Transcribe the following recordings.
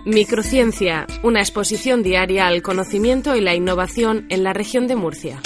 Microciencia, una exposición diaria al conocimiento y la innovación en la región de Murcia.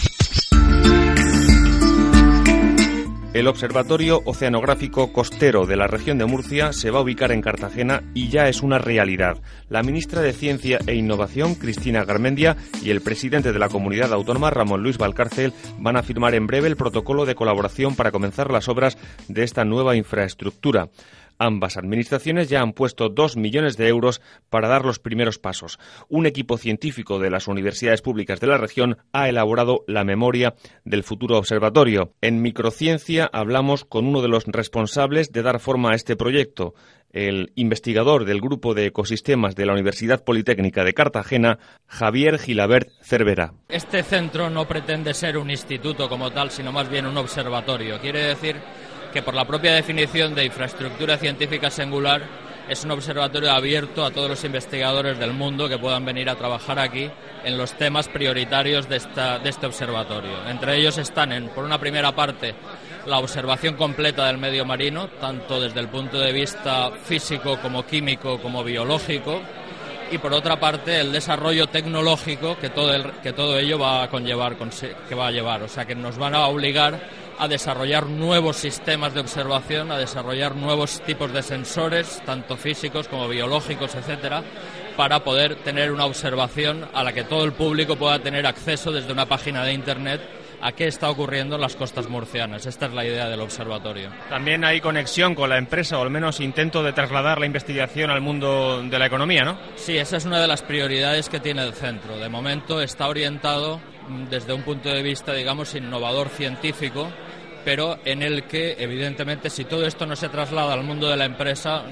El Observatorio Oceanográfico Costero de la región de Murcia se va a ubicar en Cartagena y ya es una realidad. La ministra de Ciencia e Innovación, Cristina Garmendia, y el presidente de la comunidad autónoma, Ramón Luis Valcárcel, van a firmar en breve el protocolo de colaboración para comenzar las obras de esta nueva infraestructura. Ambas administraciones ya han puesto 2 millones de euros para dar los primeros pasos. Un equipo científico de las universidades públicas de la región ha elaborado la memoria del futuro observatorio. En Microciencia hablamos con uno de los responsables de dar forma a este proyecto, el investigador del Grupo de Ecosistemas de la Universidad Politécnica de Cartagena, Javier Gilabert Cervera. Este centro no pretende ser un instituto como tal, sino más bien un observatorio. Quiere decir que por la propia definición de infraestructura científica singular es un observatorio abierto a todos los investigadores del mundo que puedan venir a trabajar aquí en los temas prioritarios de este observatorio. Entre ellos están, por una primera parte, la observación completa del medio marino, tanto desde el punto de vista físico como químico como biológico, y por otra parte el desarrollo tecnológico que todo ello va a conllevar, que va a llevar, o sea que nos van a obligar a desarrollar nuevos sistemas de observación, a desarrollar nuevos tipos de sensores, tanto físicos como biológicos, etcétera, para poder tener una observación a la que todo el público pueda tener acceso desde una página de Internet a qué está ocurriendo en las costas murcianas. Esta es la idea del observatorio. También hay conexión con la empresa, o al menos intento de trasladar la investigación al mundo de la economía, ¿no? Sí, esa es una de las prioridades que tiene el centro. De momento está orientado desde un punto de vista, digamos, innovador científico, pero en el que, evidentemente, si todo esto no se traslada al mundo de la empresa,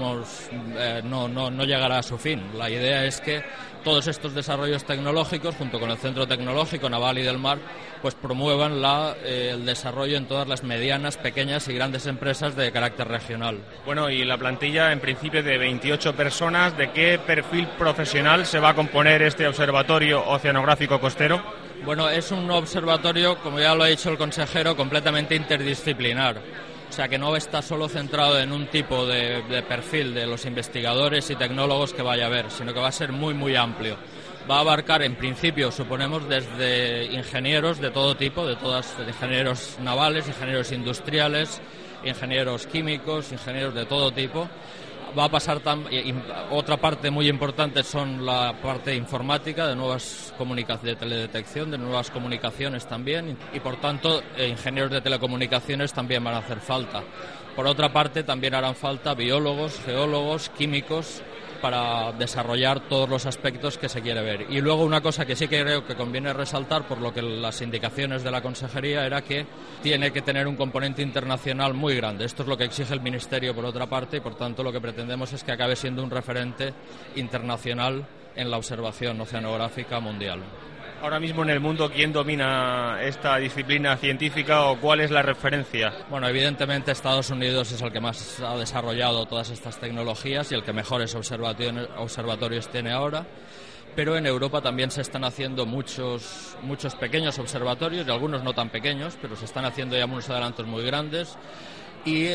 no llegará a su fin. La idea es que todos estos desarrollos tecnológicos, junto con el Centro Tecnológico Naval y del Mar, pues promuevan el desarrollo en todas las medianas, pequeñas y grandes empresas de carácter regional. Bueno, y la plantilla, en principio, de 28 personas. ¿De qué perfil profesional se va a componer este observatorio oceanográfico costero? Bueno, es un observatorio, como ya lo ha dicho el consejero, completamente interdisciplinar. O sea, que no está solo centrado en un tipo de perfil de los investigadores y tecnólogos que vaya a haber, sino que va a ser muy, muy amplio. Va a abarcar, en principio, suponemos, desde ingenieros de todo tipo, ingenieros navales, ingenieros industriales, ingenieros químicos, ingenieros de todo tipo. Va a pasar otra parte muy importante son la parte informática, de nuevas de teledetección, de nuevas comunicaciones también, y por tanto ingenieros de telecomunicaciones también van a hacer falta. Por otra parte también harán falta biólogos, geólogos, químicos, para desarrollar todos los aspectos que se quiere ver. Y luego una cosa que sí que creo que conviene resaltar, por lo que las indicaciones de la consejería, era que tiene que tener un componente internacional muy grande. Esto es lo que exige el Ministerio por otra parte, y por tanto lo que pretendemos es que acabe siendo un referente internacional en la observación oceanográfica mundial. Ahora mismo en el mundo, ¿quién domina esta disciplina científica o cuál es la referencia? Bueno, evidentemente Estados Unidos es el que más ha desarrollado todas estas tecnologías y el que mejores observatorios tiene ahora. Pero en Europa también se están haciendo muchos pequeños observatorios, y algunos no tan pequeños, pero se están haciendo ya unos adelantos muy grandes. Y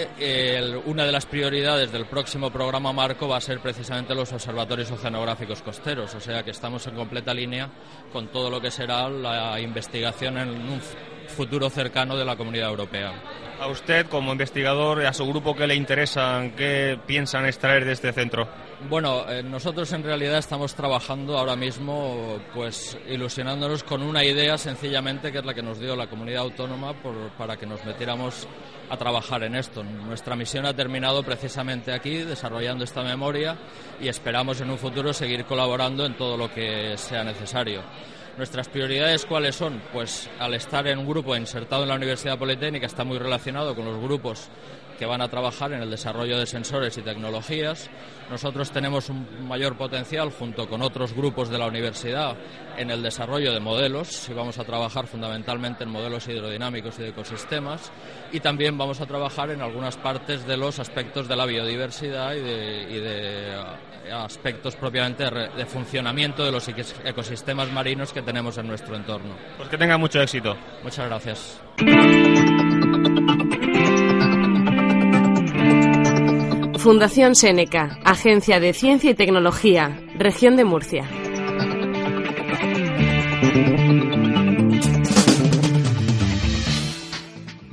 una de las prioridades del próximo programa marco va a ser precisamente los observatorios oceanográficos costeros, o sea que estamos en completa línea con todo lo que será la investigación en un futuro cercano de la Comunidad Europea. A usted, como investigador, y a su grupo, ¿qué le interesan, qué piensan extraer de este centro? Bueno, nosotros en realidad estamos trabajando ahora mismo, pues ilusionándonos con una idea sencillamente, que es la que nos dio la Comunidad Autónoma para que nos metiéramos a trabajar en esto. Nuestra misión ha terminado precisamente aquí, desarrollando esta memoria, y esperamos en un futuro seguir colaborando en todo lo que sea necesario. Nuestras prioridades, ¿cuáles son? Pues al estar en un grupo insertado en la Universidad Politécnica, está muy relacionado con los grupos que van a trabajar en el desarrollo de sensores y tecnologías. Nosotros tenemos un mayor potencial, junto con otros grupos de la universidad, en el desarrollo de modelos, y vamos a trabajar fundamentalmente en modelos hidrodinámicos y de ecosistemas, y también vamos a trabajar en algunas partes de los aspectos de la biodiversidad y de aspectos propiamente de funcionamiento de los ecosistemas marinos que tenemos en nuestro entorno. Pues que tenga mucho éxito. Muchas gracias. Fundación Seneca, Agencia de Ciencia y Tecnología, Región de Murcia.